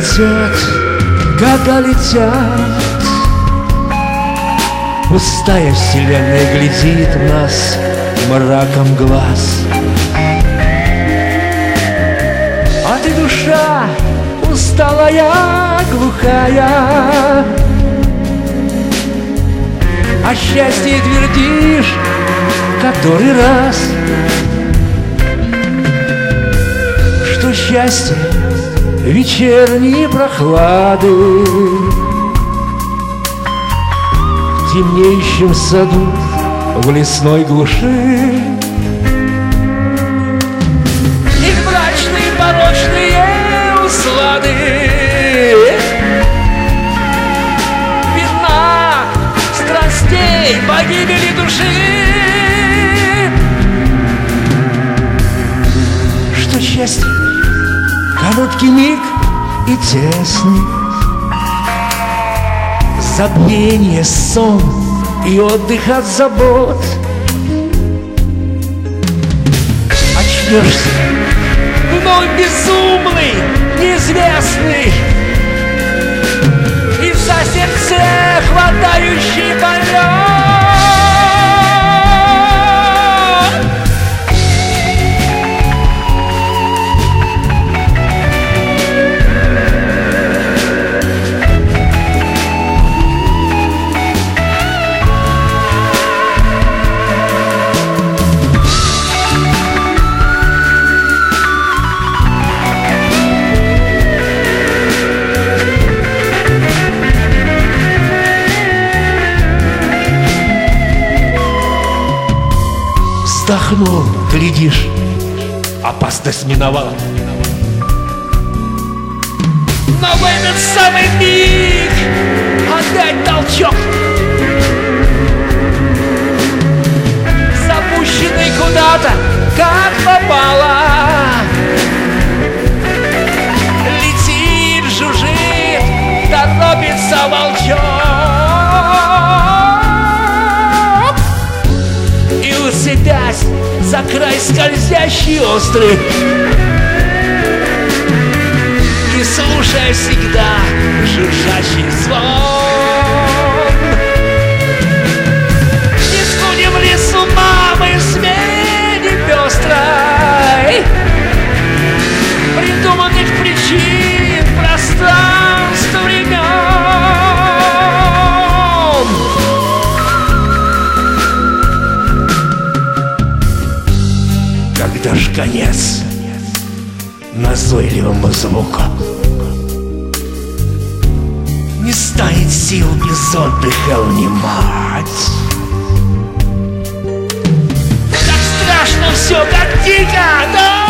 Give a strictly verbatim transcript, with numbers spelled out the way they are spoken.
летят, года летят. Пустая вселенная глядит в нас мраком глаз. А ты, душа усталая, глухая, о счастье твердишь который раз, что счастье вечерней прохлады в темнеющем саду, в лесной глуши. Их мрачные порочные услады видна страстей погибели души. Что счастье короткий миг и тесный, забвение, сон и отдых от забот. Очнешься вновь безумный, неизвестный, и за сердце хватающий полет. Вздохнул, глядишь, опасность миновала. Но в этот самый миг отдать толчок, запущенный куда-то, как попало, летит, жужжит, торопится волчок. И уцепясь за край скользящий острый, и слушая всегда жужжащий звон, искудим лесу мамы в смене пестрой придуманных причин, пространств, времен. Когда ж конец назойливому звуку, не станет сил без отдыха внимать. Как страшно все, как дико, да!